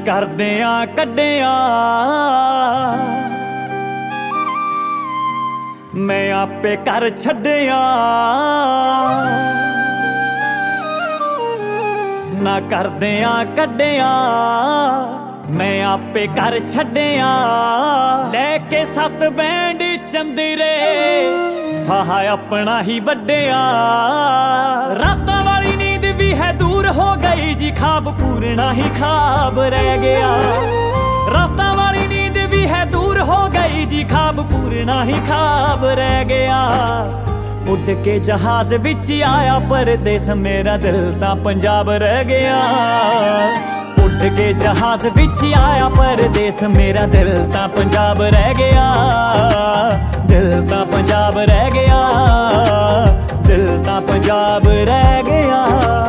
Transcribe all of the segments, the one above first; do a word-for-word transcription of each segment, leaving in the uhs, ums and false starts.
ਕਰਦਿਆਂ ਕੱਢਿਆ ਮੈਂ ਆਪੇ ਕਰ ਛੱਡਿਆ ਨਾ ਕਰਦਿਆਂ ਕੱਢਿਆ ਮੈਂ ਆਪੇ ਕਰ ਛੱਡਿਆ ਲੈ ਕੇ ਸੱਤ ਬੈਂਡ ਚੰਦਰੇ ਫਾਹ ਆਪਣਾ ਹੀ ਵੱਡਿਆ ਰਾਤਾਂ ਵਾਲੀ ਨੀਂਦ ਵੀ ਹੈ ਦੂਰ ਹੋ ਗਈ ਜੀ ਖਾਬ ਪੂਰਨਾ ਹੀ ਖਾਬ ਰਹਿ ਗਿਆ ਰਾਤਾਂ ਵਾਲੀ ਨੀਂਦ ਵੀ ਹੈ ਦੂਰ ਹੋ ਗਈ ਜੀ ਖਾਬ ਪੂਰਨਾ ਹੀ ਖਾਬ ਰਹਿ ਗਿਆ ਉੱਡ ਕੇ ਜਹਾਜ਼ ਵਿੱਚ ਆਇਆ ਪਰਦੇਸ ਮੇਰਾ ਦਿਲ ਤਾਂ ਪੰਜਾਬ ਰਹਿ ਗਿਆ ਉੱਡ ਕੇ ਜਹਾਜ਼ ਵਿੱਚ ਆਇਆ ਪਰਦੇਸ ਮੇਰਾ ਦਿਲ ਤਾਂ ਪੰਜਾਬ ਰਹਿ ਗਿਆ ਦਿਲ ਤਾਂ ਪੰਜਾਬ ਰਹਿ ਗਿਆ ਦਿਲ ਤਾਂ ਪੰਜਾਬ ਰਹਿ ਗਿਆ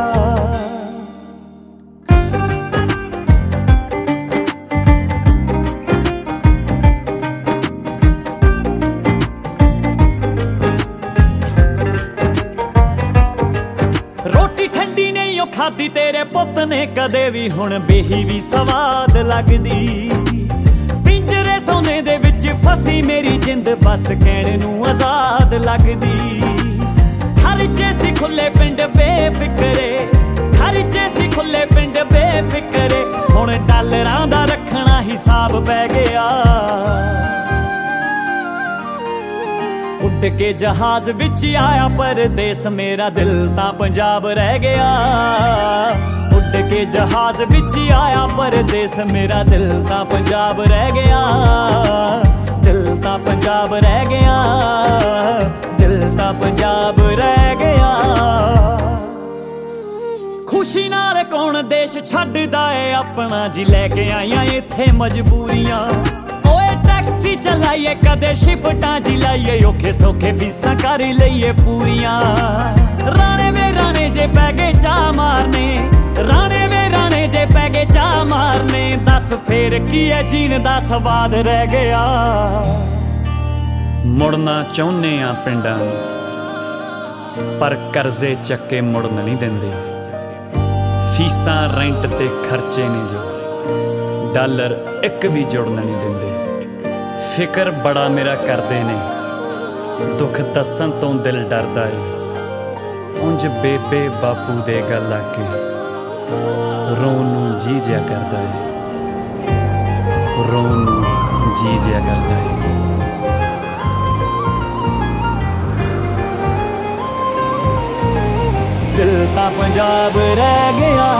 ਰੋਟੀ ਠੰਡੀ ਨਹੀਂ ਉਹ ਖਾਦੀ ਤੇਰੇ ਪੁੱਤ ਨੇ ਕਦੇ ਵੀ ਹੁਣ ਬੇਹੀ ਵੀ ਸਵਾਦ ਲੱਗਦੀ ਪਿੰਜਰੇ ਸੋਨੇ ਦੇ ਵਿੱਚ ਫਸੀ ਮੇਰੀ ਜਿੰਦ ਬਸ ਕਹਿਣ ਨੂੰ ਆਜ਼ਾਦ ਲੱਗਦੀ ਖਰਚੇ ਸੀ ਖੁੱਲੇ ਪਿੰਡ ਬੇਫਿਕਰੇ ਖਰਚੇ ਸੀ ਖੁੱਲੇ ਪਿੰਡ ਬੇਫਿਕਰੇ ਹੁਣ ਡਾਲਰਾਂ ਦਾ ਰੱਖਣਾ ਹਿਸਾਬ ਪੈ ਗਿਆ ਉੱਡ ਕੇ ਜਹਾਜ਼ ਵਿੱਚ ਆਇਆ ਪਰਦੇਸ ਮੇਰਾ ਦਿਲ ਤਾਂ ਪੰਜਾਬ ਰਹਿ ਗਿਆ ਉੱਡ ਕੇ ਜਹਾਜ਼ ਵਿੱਚ ਆਇਆ ਪਰਦੇਸ ਮੇਰਾ ਦਿਲ ਤਾਂ ਪੰਜਾਬ ਰਹਿ ਗਿਆ ਦਿਲ ਤਾਂ ਪੰਜਾਬ ਰਹਿ ਗਿਆ ਦਿਲ ਤਾਂ ਪੰਜਾਬ ਰਹਿ ਗਿਆ ਖੁਸ਼ੀ ਨਾਲ ਕੌਣ ਦੇਸ਼ ਛੱਡਦਾ ਏ ਆਪਣਾ ਜੀ ਲੈ ਕੇ ਆਈਆਂ ਇੱਥੇ ਮਜਬੂਰੀਆਂ ਟੈਕਸੀ ਚਲਾਈਏ ਕਦੇ ਸ਼ਿਫਟਾਂ ਜੀ ਲਾਈਏ ਔਖੇ ਸੌਖੇ ਫੀਸਾਂ ਕਰ ਲਈਏ ਪੂਰੀਆਂ ਰਾਣੇ ਵੇ ਰਾਣੇ ਜੇ ਪੈ ਗਏ ਚਾਹ ਮਾਰਨੇ ਰਾਣੇ ਵੇ ਰਾਣੇ ਜੇ ਪੈ ਗਏ ਚਾਹ ਮਾਰਨੇ ਦੱਸ ਫੇਰ ਕੀ ਹੈ ਜੀਣ ਦਾ ਸਵਾਦ ਰਹਿ ਗਿਆ ਮੁੜਨਾ ਚਾਹੁੰਦੇ ਆ ਪਿੰਡਾਂ ਨੂੰ ਪਰ ਕਰਜ਼ੇ ਚੱਕੇ ਮੁੜਨ ਨਹੀਂ ਦਿੰਦੇ ਫੀਸਾਂ ਰੈਂਟ ਤੇ ਖਰਚੇ ਨੇ ਜੋ ਡਾਲਰ ਇੱਕ ਵੀ ਜੁੜਨ ਨਹੀਂ ਦਿੰਦੇ ਫਿਕਰ ਬੜਾ ਮੇਰਾ ਕਰਦੇ ਨੇ ਦੁੱਖ ਦੱਸਣ ਤੋਂ ਦਿਲ ਡਰਦਾ ਏ ਉਂਝ ਬੇਬੇ ਬਾਪੂ ਦੇ ਗੱਲ ਆ ਕੇ ਰੋਣ ਨੂੰ ਜੀ ਜਿਆ ਕਰਦਾ ਏ ਰੋਣ ਨੂੰ ਜੀ ਜਿਆ ਕਰਦਾ ਏ ਦਿਲ ਤਾਂ ਪੰਜਾਬ ਰਹਿ ਗਿਆ